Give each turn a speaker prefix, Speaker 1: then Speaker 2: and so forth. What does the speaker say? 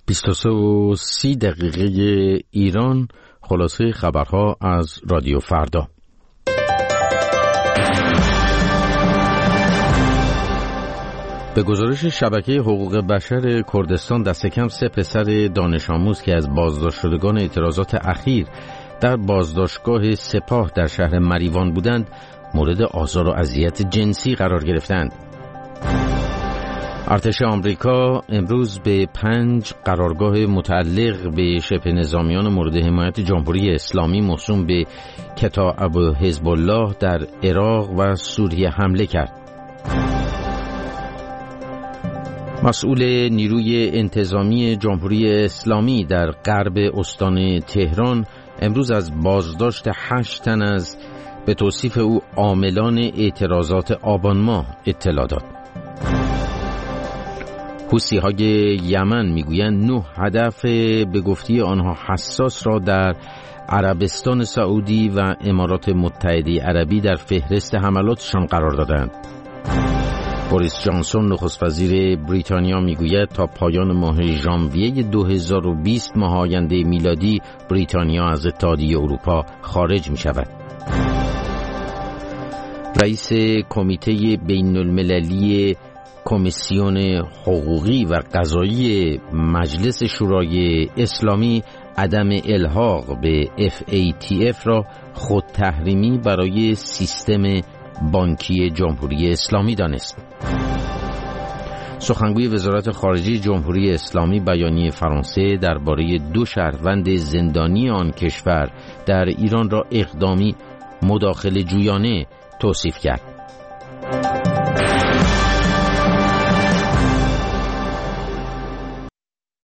Speaker 1: 23:30 ایران. خلاصه خبرها از رادیو فردا. به گزارش شبکه حقوق بشر کردستان، دست کم 3 پسر دانش آموز که از بازداشت شدگان اعتراضات اخیر در بازداشتگاه سپاه در شهر مریوان بودند، مورد آزار و اذیت جنسی قرار گرفتند. ارتش آمریکا امروز به 5 قرارگاه متعلق به شبه نظامیان مورد حمایت جمهوری اسلامی موسوم به کتائب حزب الله در عراق و سوریه حمله کرد. مسئول نیروی انتظامی جمهوری اسلامی در غرب استان تهران امروز از بازداشت 8 تن از به توصیف او عاملان اعتراضات آبان ماه اطلاع داد. حوثی‌های یمن میگویند 9 هدف به گفته آنها حساس را در عربستان سعودی و امارات متحده عربی در فهرست حملاتشان قرار دادند. بوریس جانسون نخست وزیر بریتانیا میگوید تا پایان ماه ژانویه 2020 ماه آینده میلادی بریتانیا از اتحادیه اروپا خارج می شود. رئیس کمیته بین المللی کمیسیون حقوقی و قضایی مجلس شورای اسلامی عدم الحاق به FATF را خود تحریمی برای سیستم بانکی جمهوری اسلامی دانست. سخنگوی وزارت خارجه جمهوری اسلامی بیانیه فرانسه درباره 2 شهروند زندانی آن کشور در ایران را اقدامی مداخله جویانه توصیف کرد.